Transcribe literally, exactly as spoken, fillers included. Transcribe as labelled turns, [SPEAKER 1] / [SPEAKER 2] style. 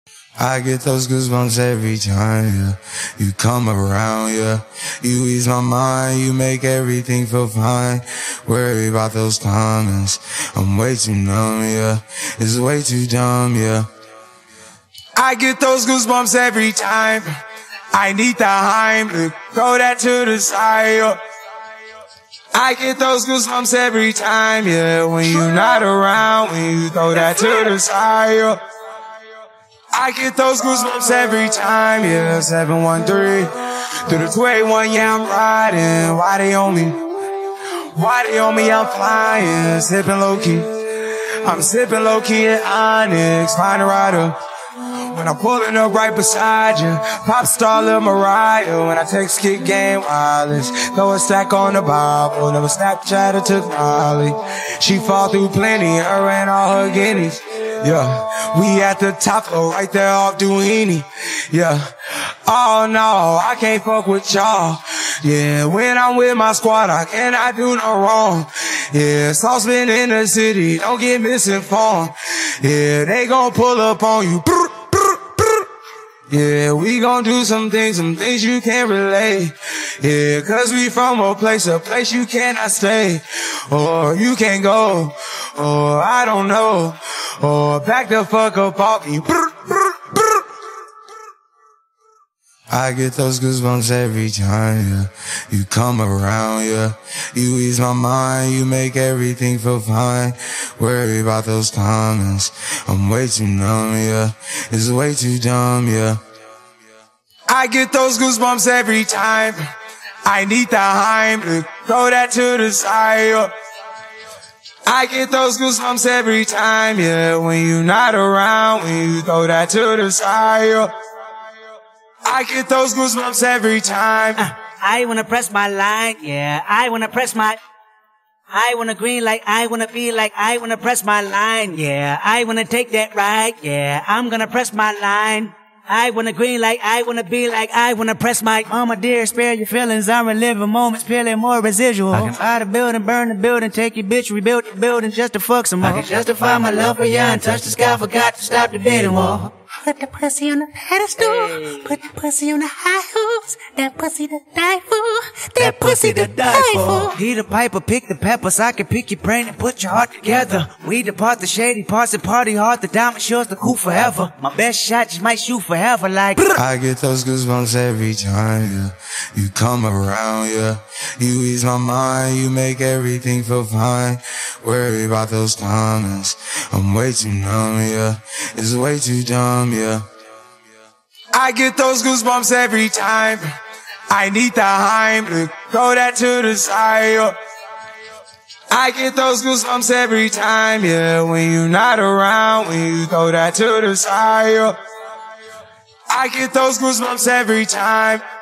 [SPEAKER 1] I get those goosebumps every time, yeah. You come around, yeah. You ease my mind, you make everything feel fine. Worry about those comments, I'm way too numb, yeah. It's way too dumb, yeah. I get those goosebumps every time. I need the Heimlich, throw that to the side, yeah. I get those goosebumps every time, yeah. When you're not around, when you throw that to the side, yeah. I get those goosebumps every time, yeah. seven one three through the two eighty-one, yeah, I'm riding. Why they on me? Why they on me? I'm flying, sipping low key. I'm sipping low key at Onyx, find a rider. When I'm pulling up right beside you, pop star Lil Mariah. When I text kick game wireless, throw a stack on the Bible. Never Snapchat or took Molly. She fall through plenty, her and all her guineas. Yeah, we at the top floor, right there off Duini. Yeah, oh no, I can't fuck with y'all. Yeah, when I'm with my squad, I cannot do no wrong. Yeah, sauce been in the city, don't get misinformed. Yeah, they gon' pull up on you. Yeah, we gon' do some things, some things you can't relate. Yeah, cause we from a place, a place you cannot stay. Or you can't go, or I don't know. Or back the fuck up off me. I get those goosebumps every time, yeah. You come around, yeah. You ease my mind, you make everything feel fine. Worry about those comments, I'm way too numb, yeah. It's way too dumb, yeah. I get those goosebumps every time. I need the Heimlich, throw that to the side, yeah. I get those goosebumps every time, yeah. When you're not around, when you throw that to the side, yeah. I get those goosebumps every time.
[SPEAKER 2] Uh, I wanna press my line, yeah. I wanna press my... I wanna green like I wanna be like I wanna press my line, yeah. I wanna take that ride, yeah. I'm gonna press my line. I wanna green like I wanna be like I wanna press my... Mama dear, spare your feelings, I'm reliving moments, feeling more residual. I can buy the building, burn the building, take your bitch, rebuild the building just to fuck some more. I can justify my love for you and touch the sky, forgot to stop the bidding war.
[SPEAKER 3] Put the pussy on the pedestal, hey. Put that pussy on the high hoops, that pussy to die for, that pussy to die for.
[SPEAKER 2] He the piper, pick the peppers, I can pick your brain and put your heart together. We depart the shady parts and party hard, the diamond shows the cool forever. My best shot just might shoot forever like...
[SPEAKER 1] I get those goosebumps every time, yeah. You come around, yeah. You ease my mind, you make everything feel fine. Worry about those comments, I'm way too numb, yeah. It's way too dumb, yeah. I get those goosebumps every time. I need the Heimlich, throw that to the side, yeah. I get those goosebumps every time, yeah. When you're not around, when you throw that to the side, yeah. I get those goosebumps every time.